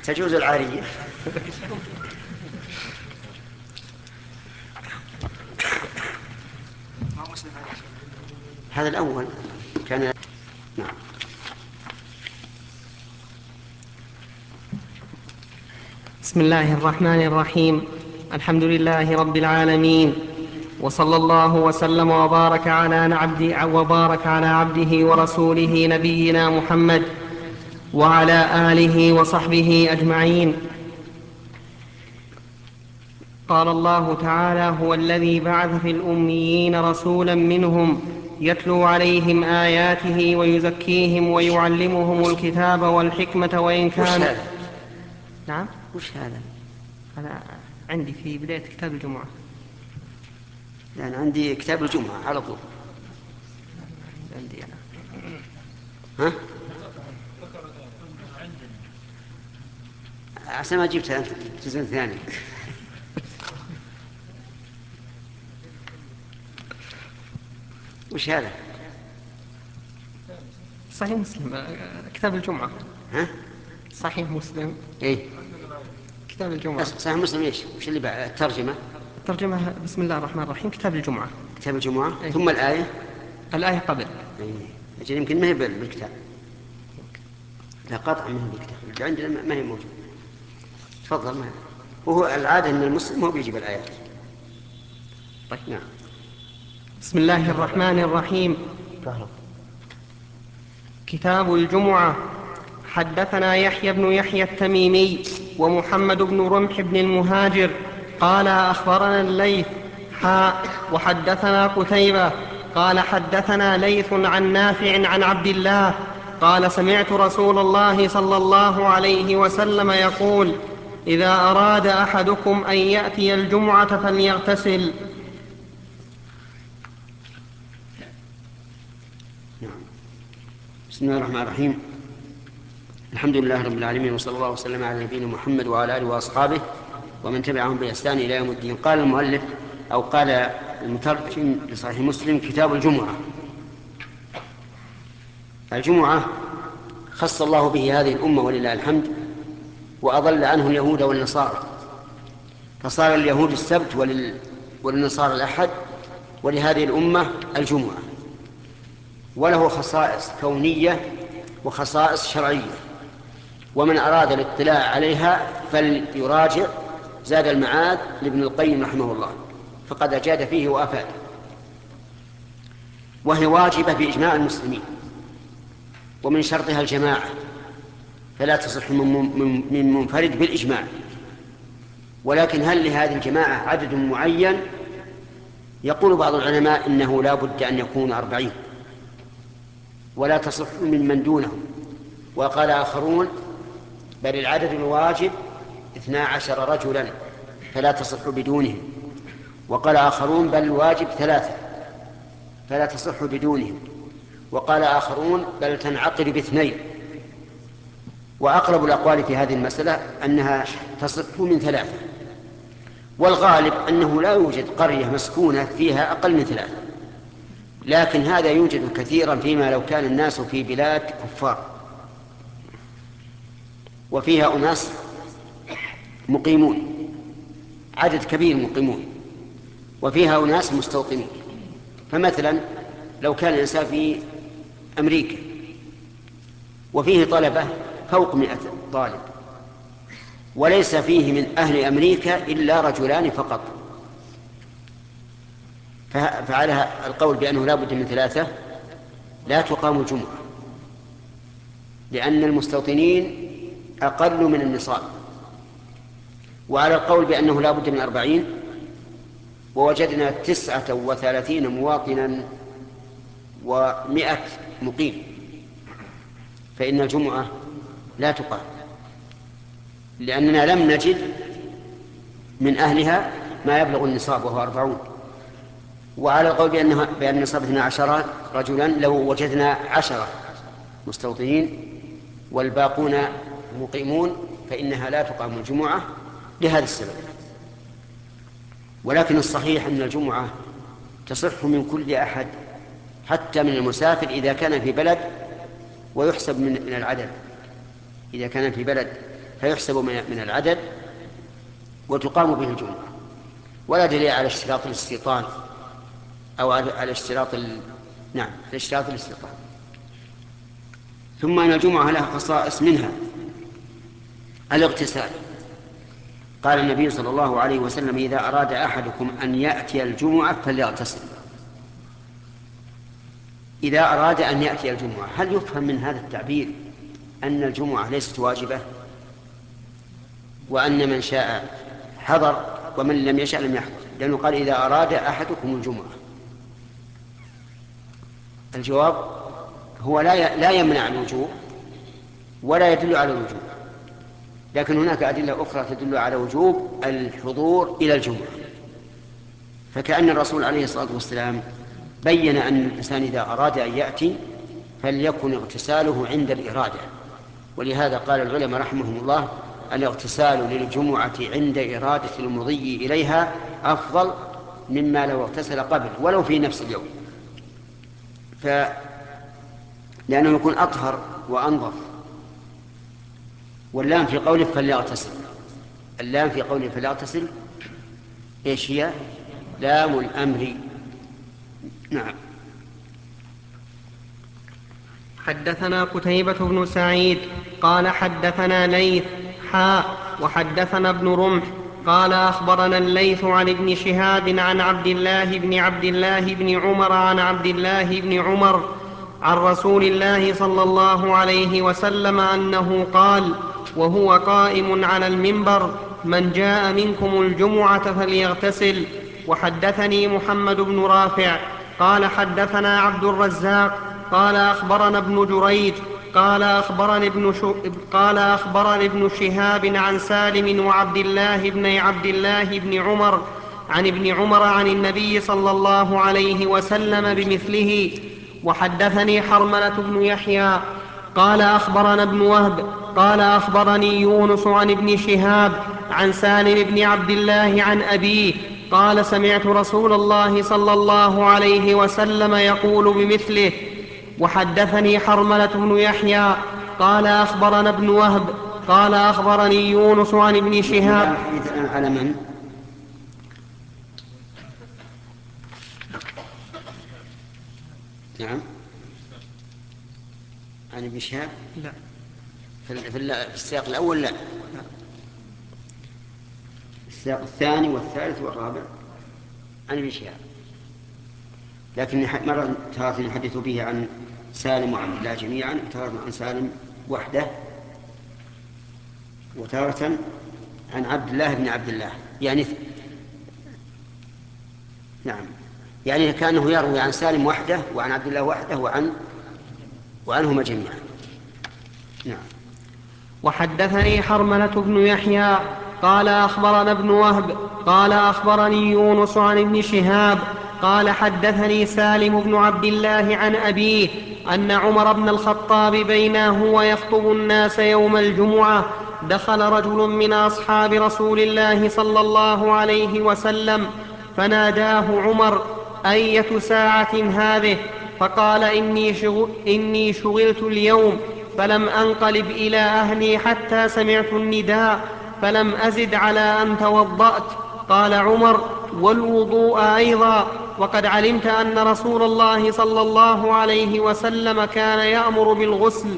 تجوز العارية. هذا الأول كان. نعم. بسم الله الرحمن الرحيم. الحمد لله رب العالمين، وصلى الله وسلم وبارك على عبده ورسوله نبينا محمد وعلى آله وصحبه أجمعين. قال الله تعالى: هو الذي بعث في الأميين رسولا منهم يتلو عليهم آياته ويزكيهم ويعلمهم الكتاب والحكمة وإن كانوا. نعم. وش هذا؟ أنا عندي في بداية كتاب الجمعة. يعني عندي كتاب الجمعة على طول. عندي أنا. ها؟ عشان ما جبتها أنت جزء ثاني. وش هذا؟ صحيح مسلم، كتاب الجمعة. ها؟ صحيح مسلم. إيه؟ كتاب الجمعة. صحيح مسلم إيش؟ وش اللي بعد الترجمة؟ الترجمة بسم الله الرحمن الرحيم، كتاب الجمعة. كتاب الجمعة. إيه؟ ثم الآية. الآية قبل. إيه؟ أجل يمكن ما هي بالكتاب. لا قطع ما هي بالكتاب اللي عندنا، ما هي موجودة. تفضل. ما وهو العادة أن المسلم هو بيجيب الآيات. طيب. نعم. بسم الله الرحمن الرحيم. كتاب الجمعة. حدثنا يحيى بن يحيى التميمي ومحمد بن رمح بن المهاجر قال أخبرنا الليث وحدثنا قتيبة قال حدثنا ليث عن نافع عن عبد الله قال سمعت رسول الله صلى الله عليه وسلم يقول: إذا أراد أحدكم أن يأتي الجمعة فليغتسل. بسم الله الرحمن الرحيم. الحمد لله رب العالمين، وصلى الله وسلم على نبينا محمد وعلى آله وأصحابه ومن تبعهم بإحسان إلى يوم الدين. قال المؤلف أو قال المترجم لصحيح مسلم: كتاب الجمعة. الجمعة خص الله به هذه الأمة ولله الحمد، وأضل عنه اليهود والنصارى، فصار اليهود السبت وللنصارى الأحد، ولهذه الأمة الجمعة. وله خصائص كونية وخصائص شرعية، ومن أراد الاطلاع عليها فليراجع زاد المعاد لابن القيم رحمه الله، فقد أجاد فيه وأفاد. وهي واجبة بإجماع المسلمين، ومن شرطها الجماعة، فلا تصح من منفرد بالإجماع. ولكن هل لهذه الجماعة عدد معين؟ يقول بعض العلماء إنه لا بد أن يكون 40، ولا تصح من دونهم. وقال آخرون: بل العدد الواجب 12 رجلا فلا تصح بدونهم. وقال آخرون: بل الواجب 3 فلا تصح بدونهم. وقال آخرون: بل تنعقد ب2. وأقرب الأقوال في هذه المسألة أنها تصح من 3، والغالب أنه لا يوجد قرية مسكونة فيها أقل من 3، لكن هذا يوجد كثيرا فيما لو كان الناس في بلاد كفار وفيها أناس مقيمون، عدد كبير مقيمون، وفيها أناس مستوطنين. فمثلا لو كان الإنسان في أمريكا وفيه طلبة فوق 100 طالب، وليس فيه من أهل أمريكا إلا رجلان فقط، فعلى القول بأنه لا بد من 3 لا تقام الجمعة، لأن المستوطنين أقل من النصاب. وعلى القول بأنه لا بد من 40، ووجدنا 39 مواطنا و100 مقيم، فإن الجمعة لا تقام، لأننا لم نجد من أهلها ما يبلغ النصاب وهو 40. وعلى القول بأن النصاب 12 رجلا، لو وجدنا 10 مستوطنين والباقون مقيمون فإنها لا تقام الجمعة لهذا السبب. ولكن الصحيح أن الجمعة تصح من كل أحد، حتى من المسافر إذا كان في بلد ويحسب من العدد. إذا كان في بلد فيحسب من العدد وتقام به الجمعة، ولا دليل على اشتراط الاستيطان أو على اشتراط نعم، على اشتراط الاستيطان. ثم أن الجمعة لها خصائص، منها الاغتسال. قال النبي صلى الله عليه وسلم: إذا أراد أحدكم أن يأتي الجمعة فليغتسل. إذا أراد أن يأتي الجمعة، هل يفهم من هذا التعبير أن الجمعة ليست واجبة، وأن من شاء حضر ومن لم يشاء لم يحضر؟ لأنه قال: إذا أراد أحدكم الجمعة. الجواب هو لا يمنع الوجوب ولا يدل على الوجوب، لكن هناك أدلة أخرى تدل على وجوب الحضور إلى الجمعة. فكأن الرسول عليه الصلاة والسلام بين أن الإنسان إذا أراد أن يأتي فليكن اغتساله عند الإرادة، ولهذا قال العلماء رحمهم الله: الاغتسال للجمعة عند إرادة المضي إليها أفضل مما لو اغتسل قبل ولو في نفس اليوم، لأنه يكون أطهر وأنظف. واللام في قوله فليغتسل، اللام في قوله فليغتسل إيش هي؟ لام الأمر. نعم. حدثنا قتيبة بن سعيد قال حدثنا ليث وحدثنا ابن رمح قال أخبرنا الليث عن ابن شهاب عن عبد الله بن عمر عن عبد الله بن عمر عن رسول الله صلى الله عليه وسلم أنه قال وهو قائم على المنبر: من جاء منكم الجمعة فليغتسل. وحدثني محمد بن رافع قال حدثنا عبد الرزاق قال أخبرنا ابن جريج قال أخبرني ابن شهاب عن سالم وعبد الله بن عمر عن ابن عمر عن النبي صلى الله عليه وسلم بمثله. وحدثني حرملة بن يحيى قال أخبرنا ابن وهب قال أخبرني يونس عن ابن شهاب عن سالم بن عبد الله عن أبيه قال: سمعت رسول الله صلى الله عليه وسلم يقول بمثله. وحدثني حرملة بن يحيى قال أخبرنا ابن وهب قال أخبرني يونس عن ابن شهاب. على من؟ نعم، عن ابن شهاب؟ لا، في السياق الأول لا، السياق الثاني والثالث والرابع عن ابن شهاب، لكن مرة تارة يحدث به عن سالم وعن الله جميعا، وتارة عن سالم وحده، وتارة عن عبد الله بن عبد الله، يعني نعم، يعني كأنه يروي عن سالم وحده وعن عبد الله وحده وعنهما جميعا. نعم. وحدثني حرملة بن يحيى قال أخبرنا ابن وهب قال أخبرني يونس عن ابن شهاب قال حدثني سالم بن عبد الله عن أبيه أن عمر بن الخطاب بينا هو يخطب الناس يوم الجمعة دخل رجل من أصحاب رسول الله صلى الله عليه وسلم فناداه عمر: أية ساعة هذه؟ فقال: إني شغلت اليوم فلم أنقلب إلى أهلي حتى سمعت النداء فلم أزد على أن توضأت. قال عمر: والوضوء أيضا، وقد علمت أن رسول الله صلى الله عليه وسلم كان يأمر بالغسل.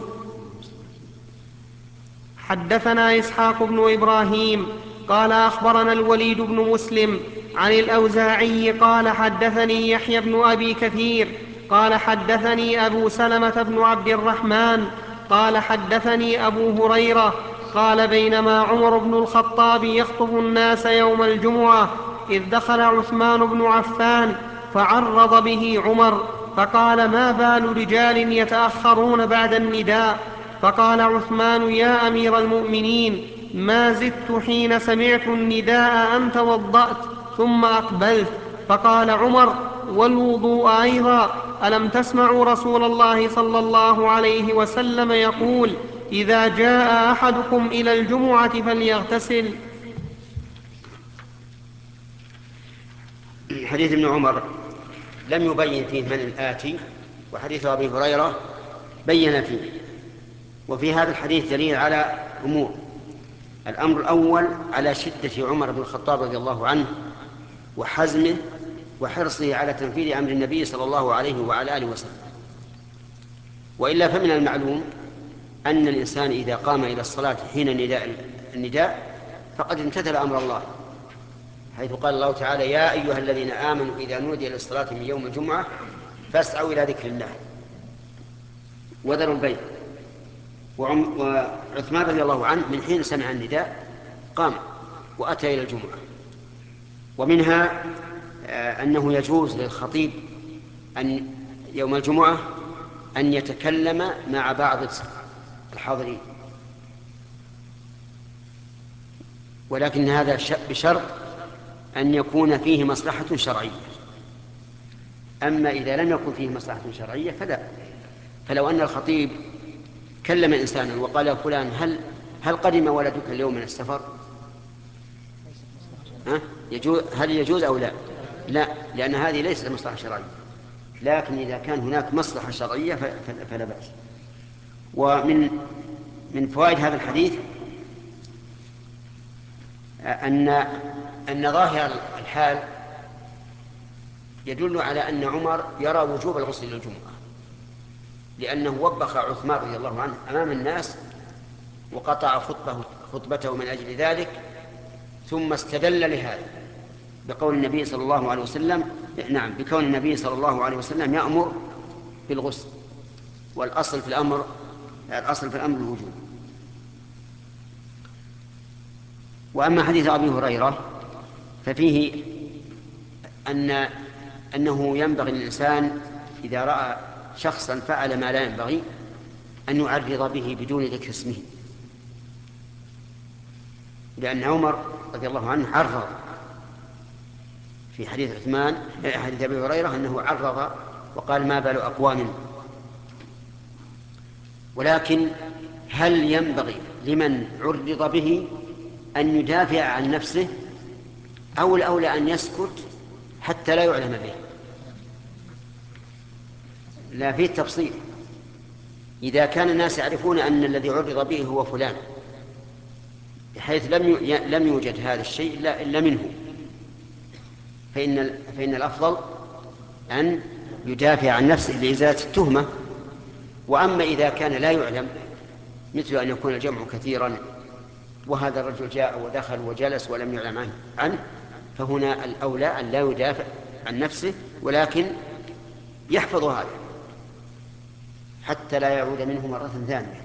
حدثنا إسحاق بن إبراهيم قال أخبرنا الوليد بن مسلم عن الأوزاعي قال حدثني يحيى بن أبي كثير قال حدثني أبو سلمة بن عبد الرحمن قال حدثني أبو هريرة قال: بينما عمر بن الخطاب يخطب الناس يوم الجمعة إذ دخل عثمان بن عفان فعرض به عمر فقال: ما بال رجال يتأخرون بعد النداء؟ فقال عثمان: يا أمير المؤمنين، ما زدت حين سمعت النداء أن توضأت ثم أقبلت. فقال عمر: والوضوء أيضا، ألم تسمعوا رسول الله صلى الله عليه وسلم يقول: إذا جاء أحدكم إلى الجمعة فليغتسل؟ حديث ابن عمر لم يبين فيه من الآتي، وحديث أبي هريرة بين فيه. وفي هذا الحديث دليل على أمور: الأمر الأول على شدة عمر بن الخطاب رضي الله عنه وحزمه وحرصه على تنفيذ أمر النبي صلى الله عليه وعلى آله وسلم. وإلا فمن المعلوم أن الإنسان إذا قام إلى الصلاة حين النداء فقد امتثل أمر الله، حيث قال الله تعالى: يا أيها الذين آمنوا إذا نودي للصلاة من يوم الجمعة فاسعوا إلى ذكر الله وذروا البيع. وعثمان رضي الله عنه من حين سمع النداء قام وأتى إلى الجمعة. ومنها أنه يجوز للخطيب أن يوم الجمعة أن يتكلم مع بعض الحاضرين، ولكن هذا بشرط أن يكون فيه مصلحة شرعية. أما إذا لم يكن فيه مصلحة شرعية فلا. فلو أن الخطيب كلم إنسانا وقال: يا فلان هل قدم ولدك اليوم من السفر؟ هل يجوز أو لا؟ لا، لأن هذه ليست مصلحة شرعية. لكن إذا كان هناك مصلحة شرعية فلا بأس. ومن فوائد هذا الحديث أن ظاهر الحال يدل على أن عمر يرى وجوب الغسل للجمعة، لأنه وبخ عثمان رضي الله عنه أمام الناس وقطع خطبته من أجل ذلك، ثم استدل لهذا بقول النبي صلى الله عليه وسلم، بكون النبي صلى الله عليه وسلم يأمر بالغسل، والأصل في الأمر الوجوب. وأما حديث أبي هريرة ففيه أنه ينبغي للإنسان إذا رأى شخصا فعل ما لا ينبغي أن يعرض به بدون ذكر اسمه، لأن عمر رضي الله عنه عرض في حديث أبي هريرة أنه عرض وقال: ما بال أقوام. ولكن هل ينبغي لمن عرض به أن يدافع عن نفسه، أو الأولى أن يسكت حتى لا يعلم به؟ لا، فيه تفصيل. إذا كان الناس يعرفون أن الذي عرض به هو فلان بحيث لم يوجد هذا الشيء إلا منه، فإن الأفضل أن يدافع عن نفسه لإزالة التهمة. وأما إذا كان لا يعلم، مثل أن يكون الجمع كثيرا وهذا الرجل جاء ودخل وجلس ولم يعلم عنه، فهنا الأولى أن لا يدافع عن نفسه، ولكن يحفظ هذا حتى لا يعود منه مرة ثانية.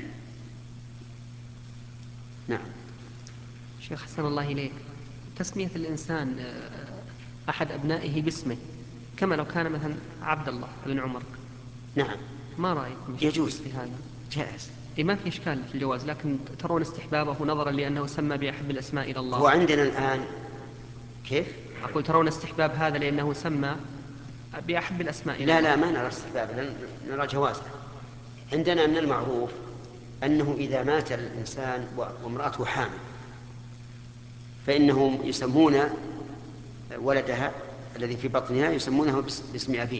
نعم. شيخ حسن الله إليك، تسمية الإنسان أحد أبنائه باسمه كما لو كان مثلا عبد الله بن عمر، نعم، ما رأيكم يجوز في هذا؟ جائز. ما في إشكال في الجواز، لكن ترون استحبابه نظرا لأنه سمى بأحب الأسماء إلى الله. هو عندنا الآن كيف؟ أقول ترون استحباب هذا لأنه سمى بأحب الأسماء إلى الله. لا، ما نرى استحباب، نرى جوازه. عندنا من المعروف أنه إذا مات الإنسان وامرأته حامل فإنهم يسمون ولدها الذي في بطنها يسمونه باسم أبيه،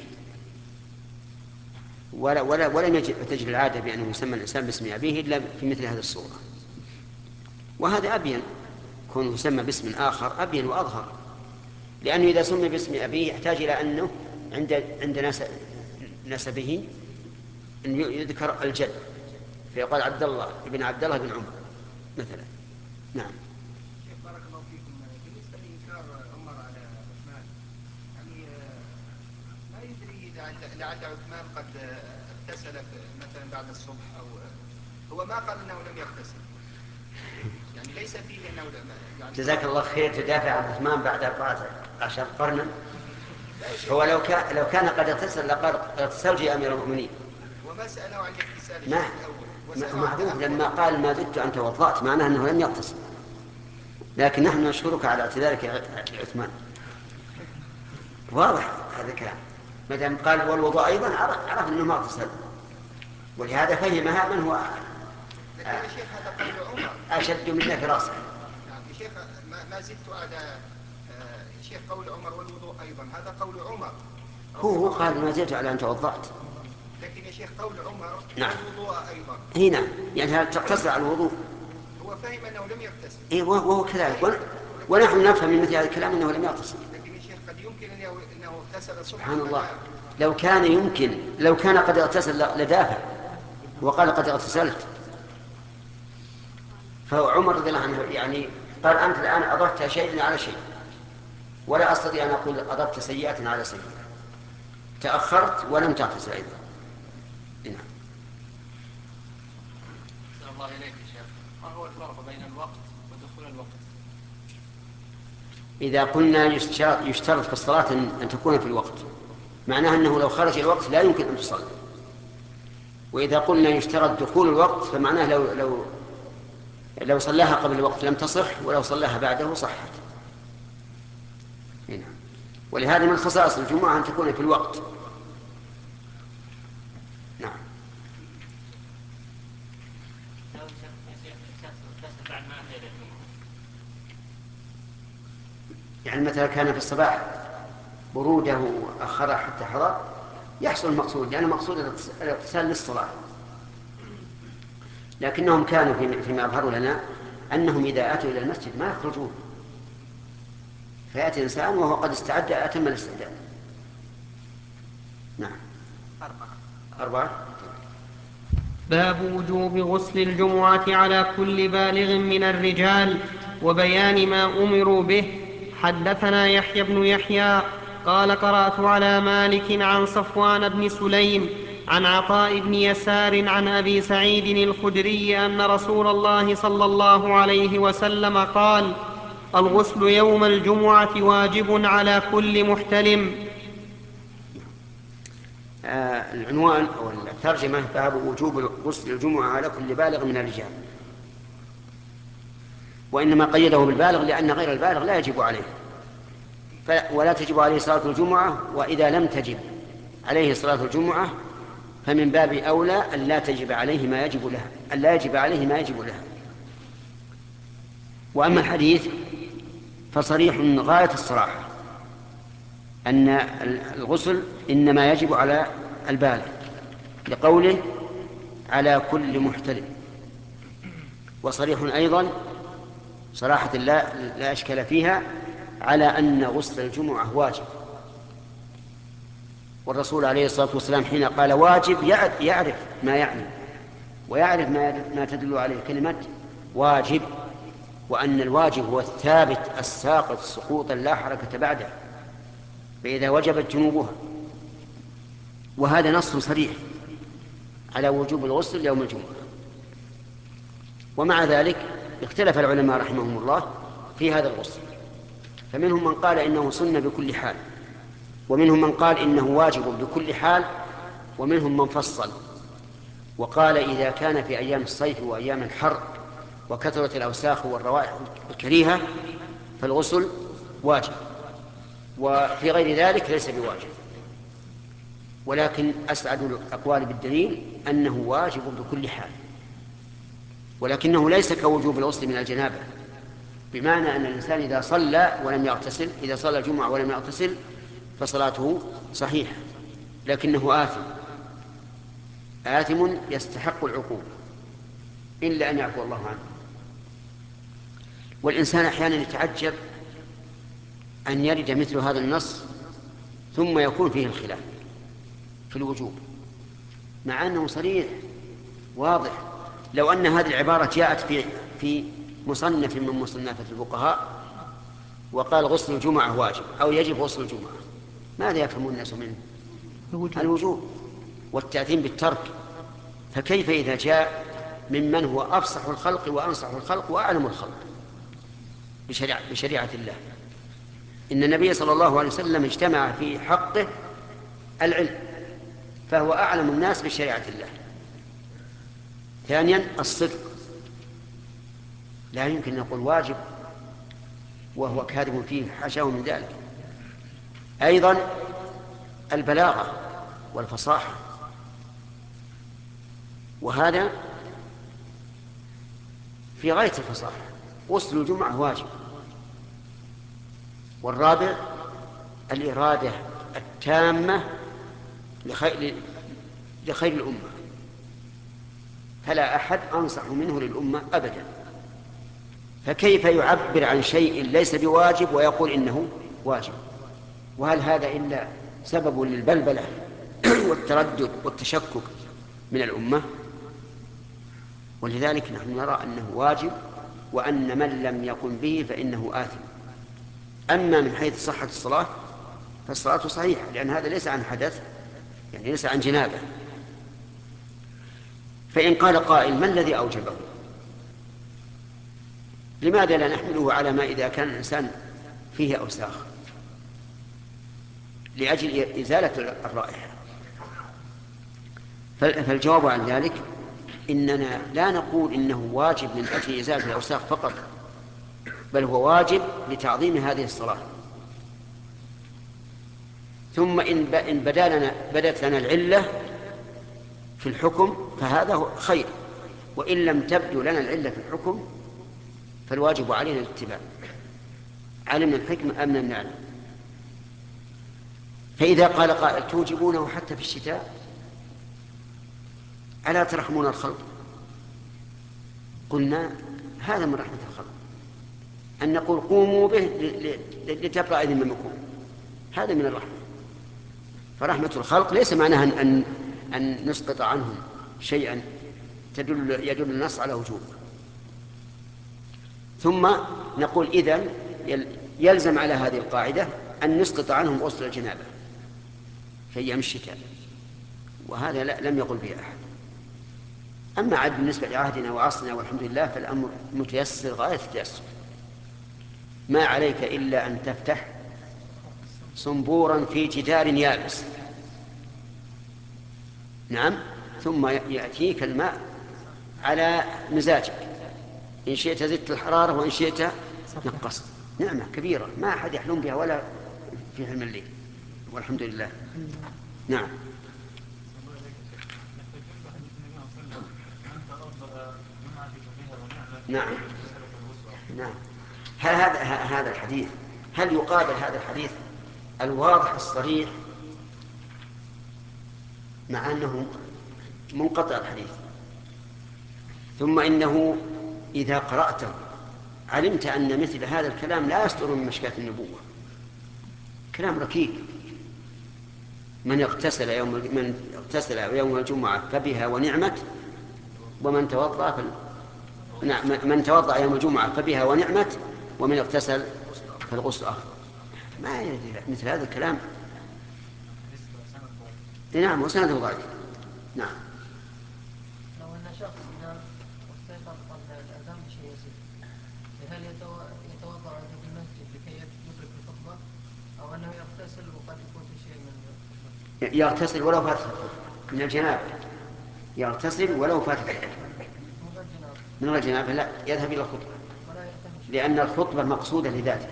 ولم تجري العادة بأنه يسمى الإنسان باسم أبيه إلا في مثل هذه الصورة. وهذا أبين، كونه يسمى باسم آخر أبين وأظهر، لأنه إذا سمي باسم أبيه يحتاج إلى أنه عند نسبه أن يذكر الجد، فيقال عبد الله ابن عبد الله بن عمر مثلا. نعم. بارك الله فيكم. بالنسبة لإنكار عمر على عثمان، يعني ما يدري لعل عثمان قد اغتسل مثلا بعد الصبح، أو هو ما قال أنه لم يغتسل، يعني ليس فيه أنه يعني. جزاك الله خير. تدافع عن عثمان بعد 14 قرنا. هو لو كان قد اغتسل لقال اغتسلت يا أمير المؤمنين. وما سأله عن الاغتسال ما الأول، معروف لما قال ما زدت أن توضأت معناه أنه لم يغتسل، لكن نحن نشكرك على اعتذارك يا عثمان. واضح هذا الكلام، ما دام قال والوضوء أيضا عرف أنه ما اغتسل، ولهذا فهمها من هو لكن يا شيخ هذا قول عمر أشد منا في راسه. يا شيخ ما زدت على يا شيخ قول عمر والوضوء أيضا، هذا قول عمر. هو قال ما زدت على أن توضأت. لكن يا شيخ قول عمر نعم. والوضوء أيضا. هنا يعني هل تقتصر على الوضوء؟ هو فهم أنه لم يغتسل. إيه وهو كذلك، ونحن نفهم من مثل هذا الكلام أنه لم يغتسل. لكن يا شيخ قد يمكن أنه اغتسل سبحان الله، لو كان قد اغتسل لدافع وقال قد اغتسلت. فعمر رضي الله عنه يعني قال أنت الآن أضفت شيئا على شيء، ولا أستطيع أن أقول أضفت سيئة على سيئة، تأخرت ولم تغتسل أيضا. نعم. أحسن الله إليك يا شيخ، ما هو الفرق بين الوقت ودخول الوقت؟ إذا قلنا يشترط في الصلاة أن تكون في الوقت، معناه أنه لو خرج الوقت لا يمكن أن تصلي. وإذا قلنا يشترط دخول الوقت فمعناه لو صلاها قبل الوقت لم تصح، ولو صلاها بعده صحت. هنا. ولهذا من خصائص الجمعة أن تكون في الوقت. نعم. يعني مثلا كان في الصباح بروده أخرها حتى حضر يحصل المقصود، لأن المقصود الاغتسال للصلاة. لكنهم كانوا فيما أظهروا لنا أنهم إذا أتوا إلى المسجد ما يخرجون، فيأتي الإنسان وهو قد استعد أتم الاستعداد. نعم. 4. باب وجوب غسل الجمعة على كل بالغ من الرجال وبيان ما أمروا به. حدثنا يحيى بن يحيى قال قرأت على مالك عن صفوان بن سليم عن عطاء بن يسار عن أبي سعيد الخدري أن رسول الله صلى الله عليه وسلم قال: الغسل يوم الجمعة واجب على كل محتلم. العنوان أو الترجمة باب وجوب غسل الجمعة على كل بالغ من الرجال، وإنما قيده بالبالغ لأن غير البالغ لا يجب عليه ولا تجب عليه صلاة الجمعة، وإذا لم تجب عليه صلاة الجمعة فمن باب أولى أن لا يجب عليه ما يجب لها. وأما الحديث فصريح غاية الصراحة أن الغسل إنما يجب على البالغ لقوله على كل محتلم، وصريح أيضا صراحة لا أشكال فيها على أن غسل الجمعة واجب. والرسول عليه الصلاة والسلام حين قال واجب يعرف ما يعني ويعرف ما تدل عليه كلمة واجب، وأن الواجب هو الثابت الساقط سقوطا لا حركة بعده، فإذا وجبت جنوبها. وهذا نص صريح على وجوب الغسل يوم الجمعة. ومع ذلك اختلف العلماء رحمهم الله في هذا الغسل، فمنهم من قال إنه سنة بكل حال، ومنهم من قال إنه واجب بكل حال، ومنهم من فصل وقال إذا كان في أيام الصيف وأيام الحر وكثرة الأوساخ والروائح الكريهة فالغسل واجب، وفي غير ذلك ليس بواجب. ولكن أسعد الأقوال بالدليل أنه واجب بكل حال، ولكنه ليس كوجوب الغسل من الجنابة، بمعنى أن الإنسان إذا صلى الجمعة ولم يغتسل فصلاته صحيحة، لكنه آثم يستحق العقوبة إلا أن يعفو الله عنه. والإنسان أحيانا يتعجب أن يرد مثل هذا النص ثم يكون فيه الخلاف في الوجوب، مع أنه صريح واضح. لو أن هذه العبارة جاءت في مصنف من مصنفات الفقهاء وقال غسل الجمعة واجب أو يجب غسل الجمعة، ماذا يفهم الناس منه؟ الوجوب والتأثيم بالترك. فكيف إذا جاء ممن هو أفصح الخلق وأنصح الخلق وأعلم الخلق بشريعة الله؟ إن النبي صلى الله عليه وسلم اجتمع في حقه العلم، فهو أعلم الناس بشريعة الله. ثانيا الصدق، لا يمكن أن نقول واجب وهو كاذب فيه، حاشاه من ذلك. أيضا البلاغة والفصاحة، وهذا في غاية الفصاحة. غسل الجمعة واجب. والرابع الإرادة التامة لخير الأمة، فلا أحد أنصح منه للأمة أبدا فكيف يعبر عن شيء ليس بواجب ويقول إنه واجب؟ وهل هذا إلا سبب للبلبلة والتردد والتشكك من الأمة؟ ولذلك نحن نرى أنه واجب، وأن من لم يقم به فإنه آثم. أما من حيث صحة الصلاة فالصلاة صحيحة، لأن هذا ليس عن حدث، يعني ليس عن جنابة. فإن قال قائل: ما الذي أوجبه؟ لماذا لا نحمله على ما إذا كان الإنسان فيه أوساخ لأجل إزالة الرائحة؟ فالجواب عن ذلك إننا لا نقول إنه واجب من أجل إزالة الأوساخ فقط، بل هو واجب لتعظيم هذه الصلاة. ثم إن بدت لنا العلة في الحكم فهذا خير، وإن لم تبدو لنا العلة في الحكم فالواجب علينا الاتباع، علمنا الحكم أم لم نعلم. فإذا قال قائل: توجبونه حتى في الشتاء، ألا ترحمون الخلق؟ قلنا: هذا من رحمة الخلق أن نقول قوموا به لتبقى ذممكم، هذا من الرحمة. فرحمة الخلق ليس معناها أن نسقط عنهم شيئا يدل النص على وجوب. ثم نقول: إذن يلزم على هذه القاعدة أن نسقط عنهم غسل الجنابة في أيام الشتاء، وهذا لم يقل به أحد. أما عاد بالنسبة لعهدنا وعصرنا والحمد لله فالأمر متيسر غاية التيسر. ما عليك إلا أن تفتح صنبورا في جدار يابس، نعم، ثم يأتيك الماء على مزاجك، إن شئت زدت الحرارة وإن شئت نقصت. نعمة كبيرة ما أحد يحلم بها ولا في حلم الليل، والحمد لله. نعم. نعم. نعم. هذا الحديث، هل يقابل هذا الحديث الواضح الصريح مع أنه منقطع الحديث؟ ثم إنه إذا قرأته علمت أن مثل هذا الكلام لا يصدر من مشكاة النبوة، كلام ركيك. من اغتسل يوم الجمعة فبها ونعمت، ومن توضأ من توضأ يوم الجمعة فبها ونعمت، ومن اغتسل فالغسل أفضل. ما يريد مثل هذا الكلام. نعم، وسنده ضعيف. نعم. لو أن شخص نام واستيقظ قبل الأذان بشيء يسير، هل يتوضأ في المسجد لكي يدرك الخطبة، أو أنه يغتسل وقد يفوت شيء من الخطبة؟ يغتسل ولو فات من الجنابة، يغتسل ولو فات من الجنابة، لا يذهب إلى الخطبة، لأن الخطبة مقصودة لذاته.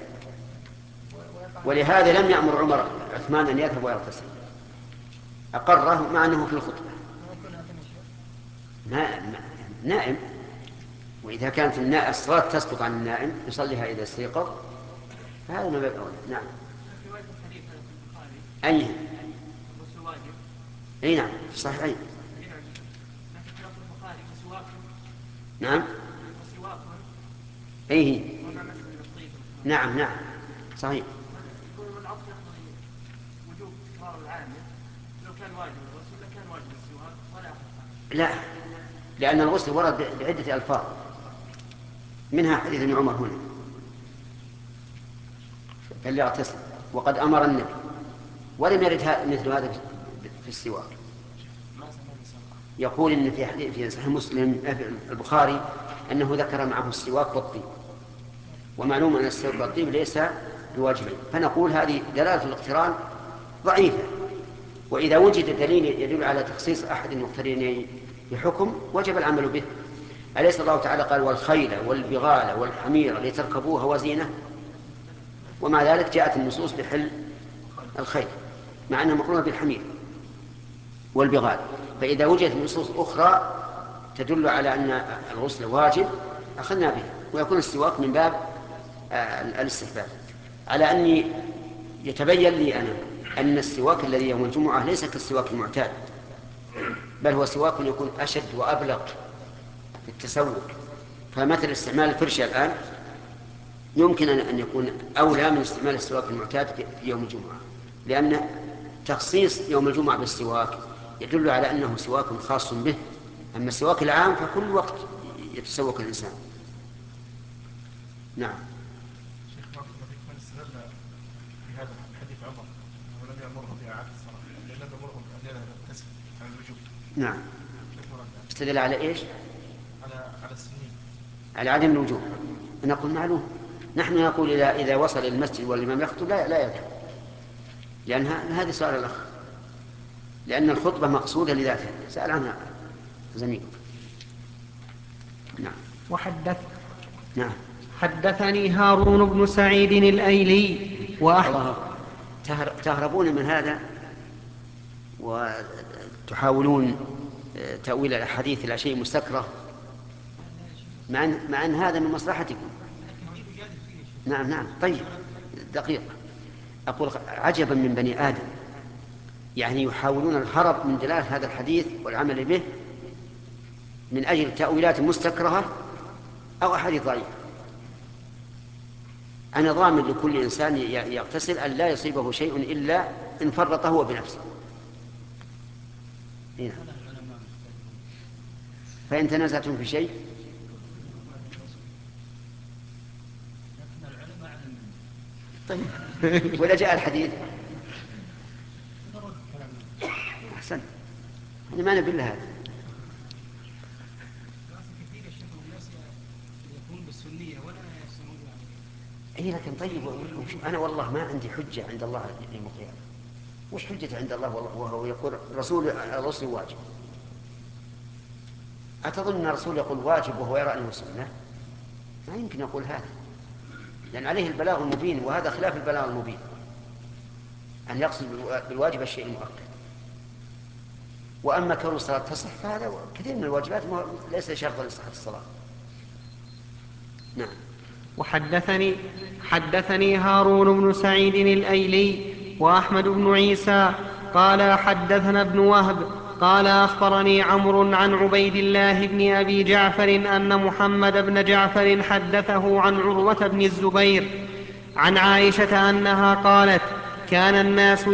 ولهذا لم يأمر عمر عثمان أن يذهب ويغتسل، أقره مع أنه في الخطبة. نائم، وإذا كانت الصلاة تسقط عن النائم يصليها إذا استيقظ فهذا ما باب أولى. نعم. أي أي نعم، صحيح. نعم. أي نعم. نعم صحيح. لا، لأن الغسل ورد بعدة ألفاظ، منها حديث ابن عمر هنا فليغتسل، وقد أمر النبي، ولم يرد مثل هذا في السواك. يقول إن في صحيح مسلم البخاري أنه ذكر معه السواك والطيب، ومعلوم أن السواك والطيب ليس بواجبين، فنقول هذه دلالة الاقتران ضعيفة. وإذا وجد دليل يدل على تخصيص أحد المقترنين بحكم وجب العمل به. أليس الله تعالى قال: والخيل والبغال والحمير لتركبوها وزينة؟ ومع ذلك جاءت النصوص بحل الخيل مع أنها مقرونة بالحمير والبغال. فإذا وجدت نصوص أخرى تدل على أن الغسل واجب أخذنا به، ويكون السواك من باب الاستحباب. على أني يتبين لي أنا أن السواك الذي يوم الجمعة ليس كالسواك المعتاد، بل هو سواك يكون أشد وأبلغ في التسوق. فمثل استعمال الفرشة الآن يمكن أن يكون أولى من استعمال السواك المعتاد في يوم الجمعة، لأن تخصيص يوم الجمعة بالسواك يدل على أنه سواك خاص به. أما السواك العام فكل وقت يتسوك الإنسان. نعم. شيخ بارك الله فيك، من استدل في هذا الحديث عمر ولم يأمرهم بإعادة الصلاة لأنه يأمرهم أن يغتسل على الوجوب؟ نعم. استدل على إيش؟ على السنين، على عدم الوجوب. نقول معلوم، نحن نقول إذا وصل المسجد والإمام يخطب لا يذهب، لأن هذه سؤال الأخ، لأن الخطبة مقصودة لذاتها، سأل عنها زميلك. نعم. نعم. حدثني هارون بن سعيد الأيلي الله، تهربون من هذا وتحاولون تأويل الحديث إلى شيء مستكره، مع أن هذا من مصلحتكم. نعم. طيب دقيق، أقول عجبا من بني آدم، يعني يحاولون الهرب من دلالة هذا الحديث والعمل به من أجل تأويلات مستكرهة أو أحاديث ضعيفة. أنا ضامن لكل إنسان يغتسل أن لا يصيبه شيء إلا إن فرط هو بنفسه. هنا. فإن تنازعتم في شيء طيب ولا جاء الحديث أحسن، أنا ما نبي لها. إيه لكن طيب، أنا والله ما عندي حجة عند الله يوم القيامة. وش حجته عند الله وهو يقول رسول الرسل واجب؟ أتظن أن الرسول يقول واجب وهو يرى أنه سنة؟ ما يمكن يقول هذا، لأن عليه البلاغ المبين، وهذا خلاف البلاغ المبين، أن يقصد بالواجب الشيء المؤكد. وأما كون الصلاة تصح فهذا كثير من الواجبات ليس شرطا لصحة الصلاة. نعم. حدثني هارون بن سعيد الأيلي وأحمد بن عيسى قال حدثنا ابن وهب قال أخبرني عمرو عن عبيد الله بن أبي جعفر أن محمد بن جعفر حدثه عن عروة بن الزبير عن عائشة أنها قالت: كان الناس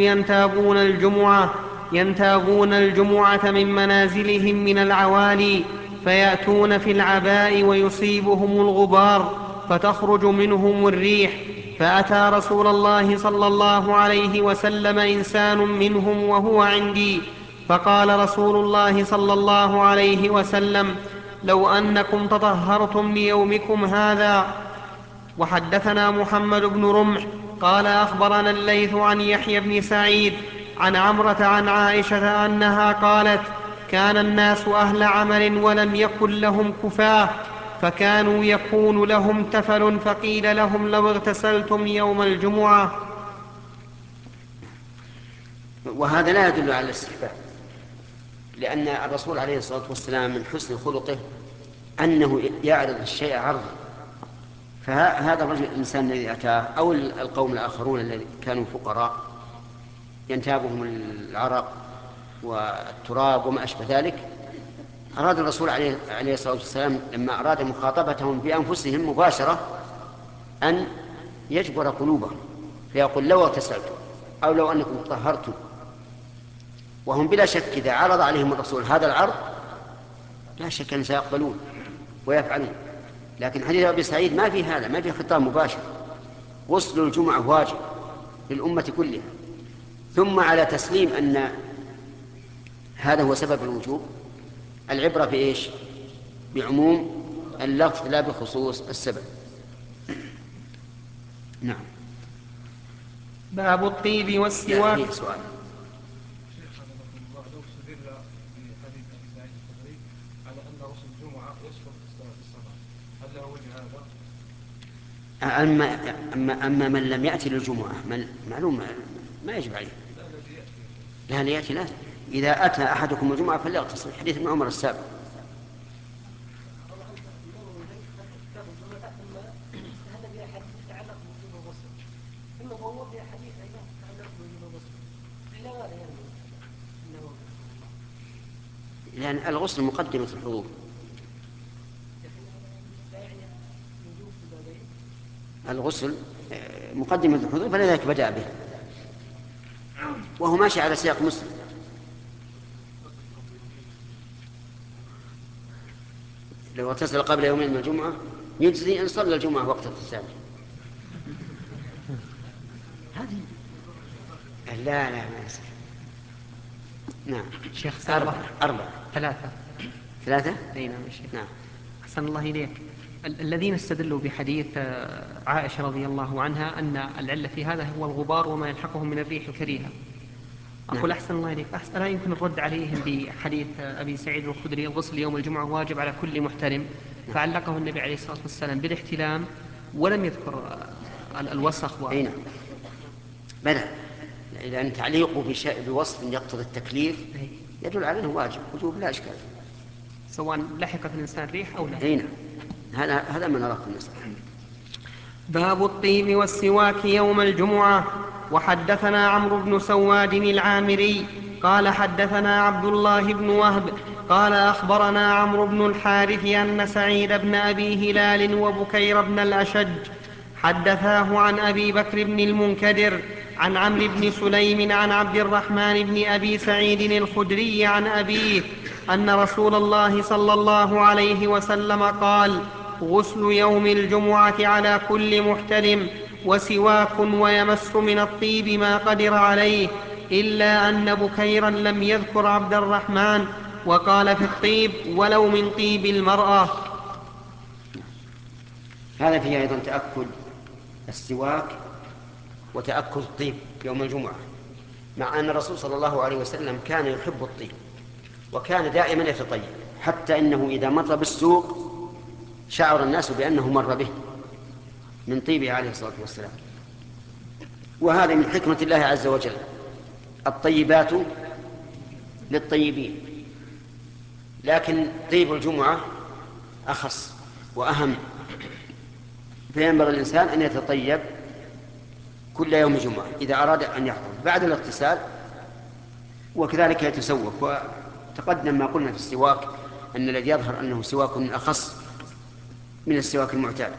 ينتابون الجمعة من منازلهم من العوالي، فيأتون في العباء ويصيبهم الغبار فتخرج منهم الريح، فأتى رسول الله صلى الله عليه وسلم إنسان منهم وهو عندي، فقال رسول الله صلى الله عليه وسلم: لو أنكم تطهرتم ليومكم هذا. وحدثنا محمد بن رمح قال أخبرنا الليث عن يحيى بن سعيد عن عمرة عن عائشة أنها قالت: كان الناس أهل عمل ولم يكن لهم كفاة، فكانوا يكون لهم تفل، فقيل لهم: لو اغتسلتم يوم الجمعة. وهذا لا يدل على الاستحباب، لأن الرسول عليه الصلاة والسلام من حسن خلقه أنه يعرض الشيء عرضا. فهذا الرجل الإنسان الذي أتاه أو القوم الآخرون الذين كانوا فقراء ينتابهم العرق والتراب وما أشبه ذلك، أراد الرسول عليه الصلاة والسلام لما أراد مخاطبتهم بأنفسهم مباشرة أن يجبر قلوبهم، فيقول: لو اغتسلتم أو لو أنكم طهرتم. وهم بلا شك إذا عرض عليهم الرسول هذا العرض لا شك أن سيقبلون ويفعلون. لكن حديث أبي سعيد ما في هذا، ما في خطاب مباشر. غسل الجمعة واجب للأمة كلها. ثم على تسليم أن هذا هو سبب الوجوب، العبرة بإيش؟ بعموم اللفظ لا بخصوص السبب. نعم. باب الطيب والسواك. يعني سؤال. شيخ الله، لو استدل في حديث ابي سعيد الخدري على ان غسل الجمعه يسقط بالصلاه، هل له وجه هذا؟ أما من لم يأتي للجمعة معلوم ما يجب عليه. لا ليأتي لا. إذا أتى أحدكم الجمعة فليغتسل، حديث ابن عمر السابق. لأن الغسل مقدمة الحضور. الغسل مقدمة الحضور، فلذلك بدأ به، وهو ماشي على سياق مسلم. لو اغتسل قبل يومين من الجمعة يجزي إن صلى الجمعة وقت اغتساله. هذه لا ما يصير. نعم. شيخ أربعة. ثلاثة؟ أي نعم شيخ. نعم. أحسن الله إليك. الذين استدلوا بحديث عائشة رضي الله عنها أن العلة في هذا هو الغبار وما يلحقهم من الريح الكريهة، أقول أحسن الله إليك، ألا يمكن الرد عليهم بحديث أبي سعيد الخدري الغسل يوم الجمعة واجب على كل محترم، فعلقه النبي عليه الصلاة والسلام بالاحتلام ولم يذكر الوسخ نعم. بلى، لأن تعليقه بوصف يقتضي التكليف يدل على أنه واجب وجوب لا إشكال، سواء لحقت الإنسان ريح أو لا. نعم. هذا ما نراه في المسألة. باب الطيب والسواك يوم الجمعة. وحدثنا عمرو بن سواد العامري قال حدثنا عبد الله بن وهب قال أخبرنا عمرو بن الحارث أن سعيد بن أبي هلال وبكير بن الأشج حدثاه عن أبي بكر بن المنكدر عن عمرو بن سليم عن عبد الرحمن بن أبي سعيد الخدري عن أبيه أن رسول الله صلى الله عليه وسلم قال: غسل يوم الجمعة على كل محتلم، وسواك ويمس من الطيب ما قدر عليه، إلا أن بكيرا لم يذكر عبد الرحمن وقال في الطيب ولو من طيب المرأة. هذا فيه أيضا تأكد السواك وتأكد الطيب يوم الجمعة، مع أن الرسول صلى الله عليه وسلم كان يحب الطيب وكان دائما يتطيب، حتى إنه إذا مر بالسوق شعر الناس بأنه مر به من طيبه عليه الصلاة والسلام. وهذا من حكمة الله عز وجل، الطيبات للطيبين، لكن طيب الجمعة أخص وأهم، فينبغي الإنسان أن يتطيب كل يوم جمعة إذا أراد أن يحضر بعد الاغتسال، وكذلك يتسوق. وتقدم ما قلنا في السواك أن الذي يظهر أنه سواك أخص من السواك المعتاد.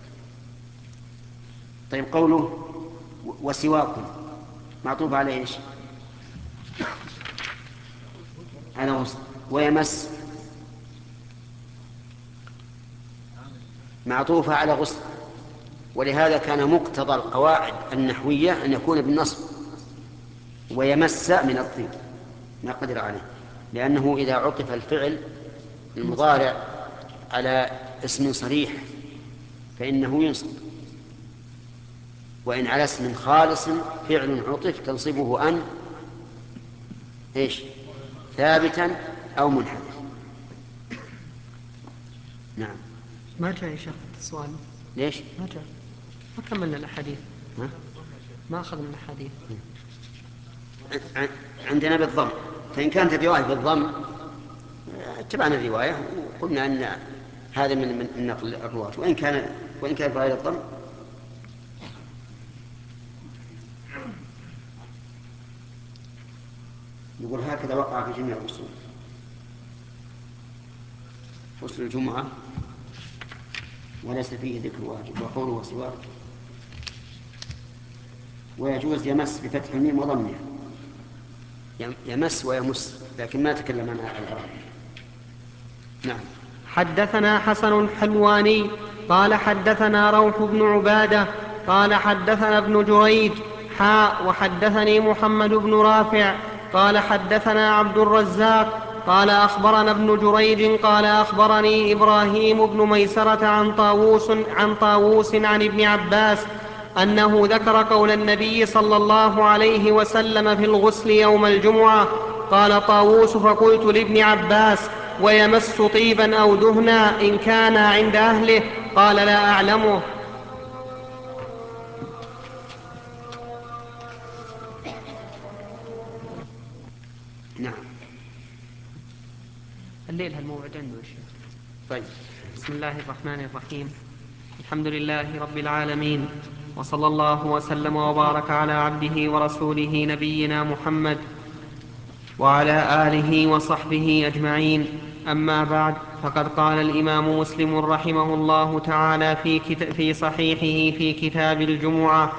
طيب، قوله وسواك معطوف على إيش؟ على غسل. ويمس معطوفة على غسل، ولهذا كان مقتضى القواعد النحوية أن يكون بالنصب، ويمس من الطيب ما قدر عليه، لأنه إذا عطف الفعل المضارع على اسم صريح فإنه ينصب، وإن على اسم خالص فعل عطف تنصبه أن إيش؟ ثابتا أو منحدث. نعم. ما جاء يا شيخ السؤال. ليش؟ ما جاء، ما كملنا الأحاديث، ما أخذنا الأحاديث. عندنا بالضم، فإن كانت الرواية بالضم اتبعنا الرواية وقلنا أن هذا من نقل الرواة، وإن كان بغير الضم يقول هكذا وقع في جميع الأصول. غسل الجمعة وليس فيه ذكر واجب، وقوله وسواك. ويجوز يمس بفتح الميم وضمها، يمس ويمس، لكن ما تكلم عنها العرب. نعم. حدثنا حسن الحلواني قال حدثنا روح بن عبادة قال حدثنا ابن جريج وحدثني محمد بن رافع قال حدثنا عبد الرزاق قال أخبرنا ابن جريج قال أخبرني إبراهيم بن ميسرة عن طاووس عن ابن عباس أنه ذكر قول النبي صلى الله عليه وسلم في الغسل يوم الجمعة. قال طاووس: فقلت لابن عباس: ويمس طيبا أو دهنا إن كان عند أهله؟ قال: لا أعلمه. نعم. الليل هالموعد عنده يا شيخ. طيب. بسم الله الرحمن الرحيم. الحمد لله رب العالمين، وصلى الله وسلم وبارك على عبده ورسوله نبينا محمد وعلى آله وصحبه أجمعين. أما بعد، فقد قال الإمام مسلم رحمه الله تعالى في صحيحه في كتاب الجمعة: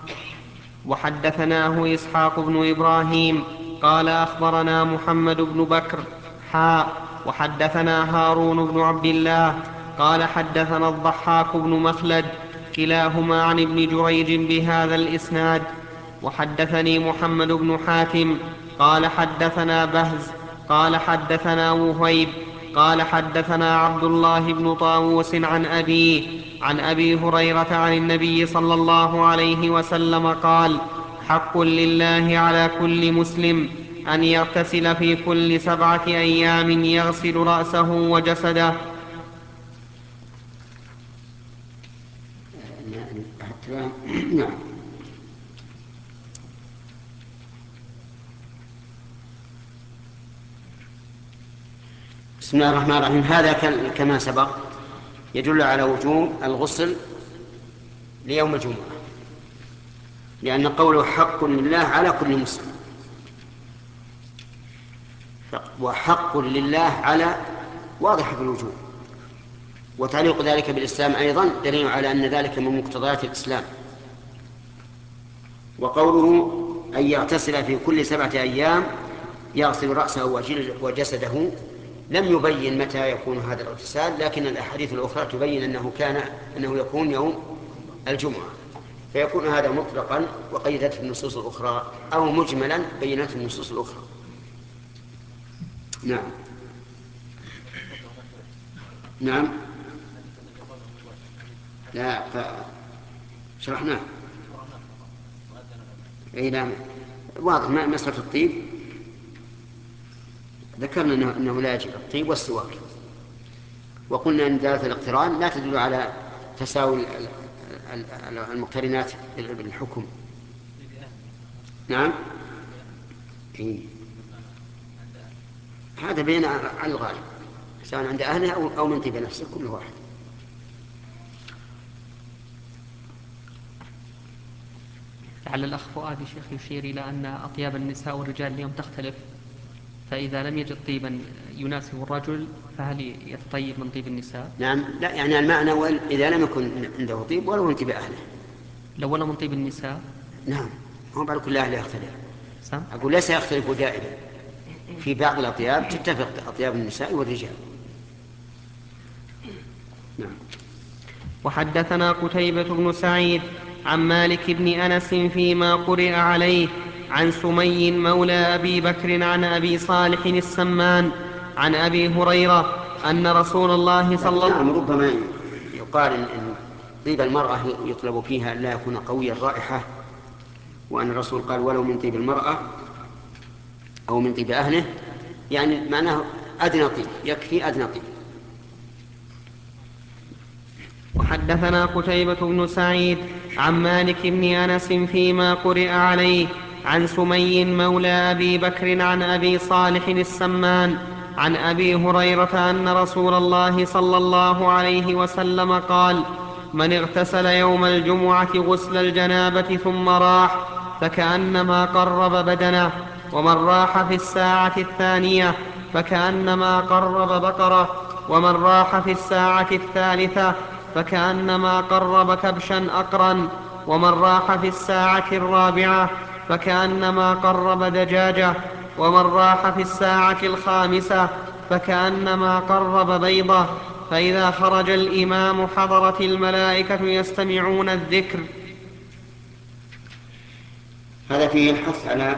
وحدثناه إسحاق بن إبراهيم قال أخبرنا محمد بن بكر وحدثنا هارون بن عبد الله قال حدثنا الضحاك بن مخلد كلاهما عن ابن جريج بهذا الإسناد. وحدثني محمد بن حاتم قال حدثنا بهز قال حدثنا وهيب قال حدثنا عبد الله بن طاووس عن أبي هريرة عن النبي صلى الله عليه وسلم قال: حق لله على كل مسلم أن يغتسل في كل 7 أيام يغسل رأسه وجسده. نعم. بسم الله الرحمن الرحيم. هذا كما سبق يدل على وجوب الغسل ليوم الجمعة، لأن قوله حق لله على كل مسلم، وحق لله على واضح في الوجوب، وتعليق ذلك بالإسلام أيضا دليل على أن ذلك من مقتضيات الإسلام. وقوله أن يغتسل في كل 7 أيام يغسل رأسه وجسده لم يبين متى يكون هذا الاغتسال، لكن الأحاديث الأخرى تبين أنه يكون يوم الجمعة، فيكون هذا مطلقا وقيدته النصوص الأخرى، أو مجملا بينته النصوص الأخرى. نعم. نعم. لا شرحناه. اي نعم، واضح. مسألة الطيب ذكرنا أنه لا يجب الطيب والسواك، وقلنا أن دالة الاقتران لا تدل على تساوي المقترنات بالحكم. نعم. هذا بين على الغالب، سواء عند أهله أو من طيب نفسه، كل واحد. لعل الأخ فؤاد شيخ يشير إلى أن أطياب النساء والرجال اليوم تختلف، فإذا لم يجد طيبا يناسب الرجل فهل يتطيب من طيب النساء؟ نعم. لا، يعني المعنى إذا لم يكن عنده طيب ولو من طيب أهله. لو ولو من طيب النساء؟ نعم، هو بعد كل أهله يختلف. سم؟ أقول ليس يختلف دائما، في بعض الأطياب تتفق أطياب النساء والرجال. نعم. وحدثنا قتيبة بن سعيد عن مالك بن أنس فيما قرئ عليه عن سمي مولى أبي بكر عن أبي صالح السمان عن أبي هريرة أن رسول الله صلى الله عليه وسلم. نعم، ربما يقال إن طيب المرأة يطلب فيها أن لا يكون قوي الرائحة، وأن الرسول قال ولو من طيب المرأة أو من طيب أهله، يعني معناه أدنى طيب، يكفي أدنى طيب. وحدثنا قتيبة بن سعيد عن مالك بن أنس فيما قرئ عليه عن سمي مولى أبي بكر عن أبي صالح السمان عن أبي هريرة أن رسول الله صلى الله عليه وسلم قال: من اغتسل يوم الجمعة غسل الجنابة ثم راح فكأنما قرب بدنه، ومن راح في الساعة الثانية فكأنما قرب بقرة، ومن راح في الساعة الثالثة فكأنما قرب كبشا أقرا، ومن راح في الساعة الرابعة فكأنما قرب دجاجة، ومن راح في الساعة الخامسة فكأنما قرب بيضة. فإذا خرج الإمام حضرت الملائكة يستمعون الذكر. هذا فيه الحث على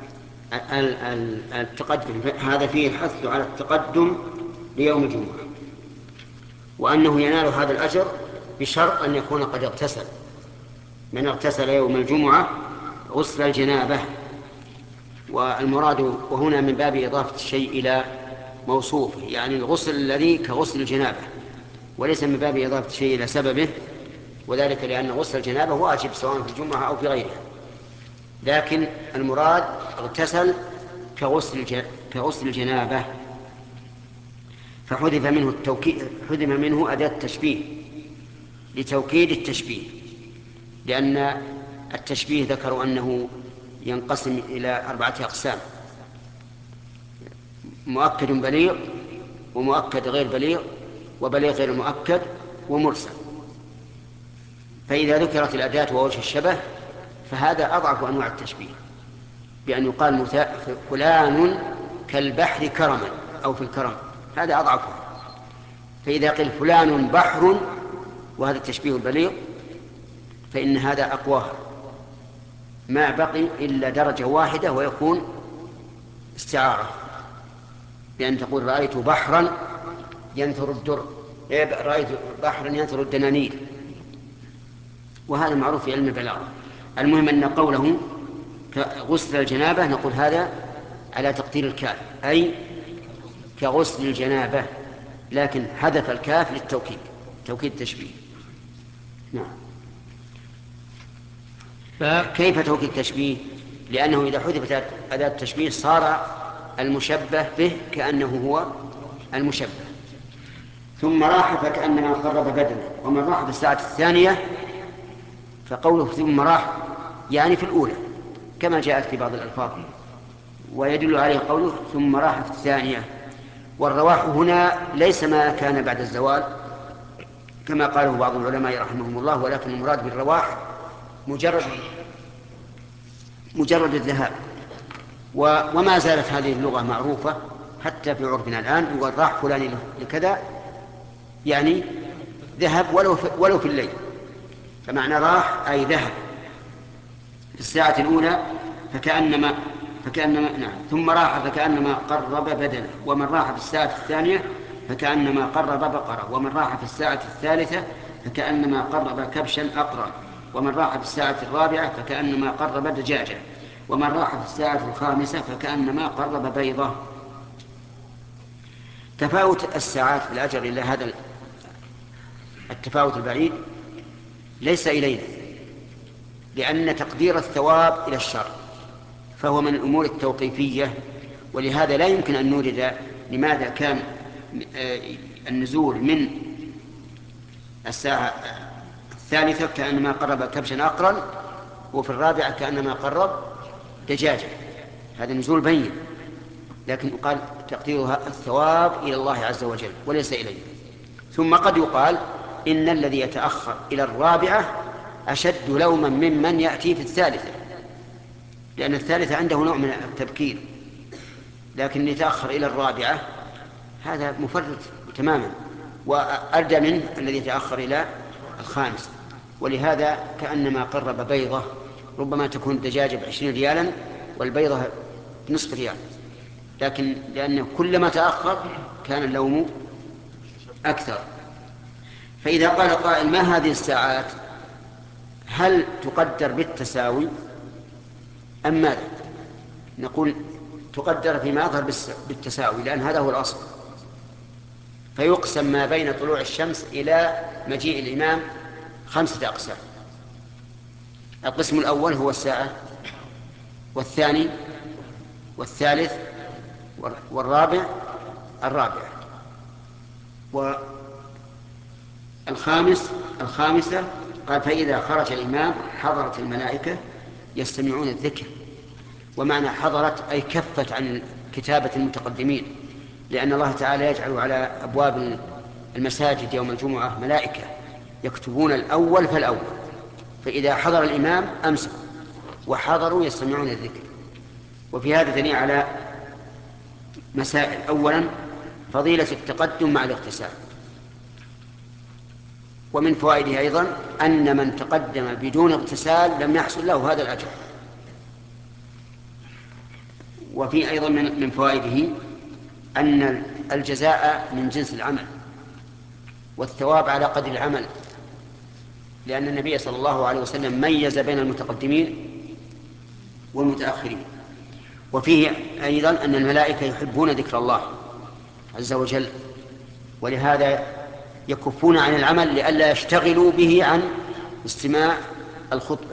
التقدم، هذا فيه الحث على التقدم ليوم الجمعة، وأنه ينال هذا الأجر بشرط أن يكون قد اغتسل. من اغتسل يوم الجمعة غسل الجنابة، والمراد وهنا من باب إضافة الشيء إلى موصوفه، يعني الغسل الذي كغسل الجنابة، وليس من باب إضافة الشيء إلى سببه، وذلك لأن غسل الجنابة واجب سواء في الجمعة أو في غيرها، لكن المراد اغتسل كغسل الجنابة، فحذف منه التوكيد، حذف منه أداة التشبيه لتوكيد التشبيه، لأن التشبيه ذكروا أنه ينقسم إلى 4 أقسام: مؤكد بليغ، ومؤكد غير بليغ وبليغ غير مؤكد ومرسل. فإذا ذكرت الأداة ووجه الشبه فهذا أضعف أنواع التشبيه، بأن يقال فلان كالبحر كرما أو في الكرم، هذا أضعفه. فإذا قيل فلان بحر وهذا التشبيه البليغ فإن هذا أقواه، ما بقي إلا درجة واحدة ويكون استعارة، بأن تقول رأيت بحرا ينثر الدر، رأيت بحرا ينثر الدنانير، وهذا معروف في علم البلاغة. المهم أن قوله غسل الجنابة نقول هذا على تقدير الكاف، أي كغسل الجنابة، لكن حذف الكاف للتوكيد، توكيد التشبيه. نعم. كيف توكيد التشبيه؟ لأنه إذا حذفت أداة التشبيه صار المشبه به كأنه هو المشبه. ثم راح فكأنما قرب بدنه، ومن راح في الساعة الثانية فقوله ثم راح يعني في الأولى كما جاءت في بعض الألفاظ، ويدل عليه قوله ثم راح في الثانية. والرواح هنا ليس ما كان بعد الزوال كما قاله بعض العلماء رحمهم الله، ولكن المراد بالرواح مجرد الذهاب. وما زالت هذه اللغة معروفة حتى في عرفنا الآن، يقول راح فلان لكذا يعني ذهب ولو في الليل، فمعنى راح أي ذهب في الساعة الأولى فكأنما نعم. ثم راح فكأنما قرب بدنه، ومن راح في الساعة الثانية فكأنما قرب بقرة، ومن راح في الساعة الثالثة فكأنما قرب كبشا أقرا، ومن راح في الساعة الرابعة فكأنما قرب دجاجة، ومن راح في الساعة الخامسة فكأنما قرب بيضة. تفاوت الساعات في الأجر إلى هذا التفاوت البعيد ليس إلينا، لأن تقدير الثواب إلى الشر فهو من الأمور التوقيفية، ولهذا لا يمكن أن نورد لماذا كان النزول من الساعة الثالثة كأنما قرب كبشا أقرا وفي الرابعة كأنما قرب دجاجة، هذا نزول بين، لكن يقال تقديرها الثواب إلى الله عز وجل وليس إليه. ثم قد يقال إن الذي يتأخر إلى الرابعة أشد لوما ممن يأتي في الثالثة، لأن الثالثة عنده نوع من التبكير، لكن يتأخر إلى الرابعة هذا مفرط تماما، وأردى منه الذي يتأخر إلى الخامسة. ولهذا كأنما قرب بيضة، ربما تكون الدجاجة ب20 ريالا والبيضة بنصف ريال، لكن لأنه كلما تأخر كان اللوم أكثر. فإذا قال قائل ما هذه الساعات، هل تقدر بالتساوي أم ماذا؟ نقول تقدر فيما يظهر بالتساوي، لأن هذا هو الأصل. فيقسم ما بين طلوع الشمس إلى مجيء الإمام 5 أقسام. القسم الأول هو الساعة، والثاني والثالث والرابع الخامسة قال فإذا خرج الإمام حضرت الملائكة يستمعون الذكر. ومعنى حضرت أي كفت عن كتابة المتقدمين، لأن الله تعالى يجعل على أبواب المساجد يوم الجمعة ملائكة يكتبون الأول فالأول، فإذا حضر الإمام أمسكوا وحضروا يستمعون الذكر. وفي هذا دليل على مسائل. أولا فضيلة التقدم مع الاغتسال، ومن فوائده أيضا أن من تقدم بدون اغتسال لم يحصل له هذا الأجر. وفي أيضا من فوائده أن الجزاء من جنس العمل والثواب على قدر العمل، لأن النبي صلى الله عليه وسلم ميز بين المتقدمين والمتأخرين. وفيه أيضا أن الملائكة يحبون ذكر الله عز وجل، ولهذا يكفون عن العمل لئلا يشتغلوا به عن استماع الخطبة.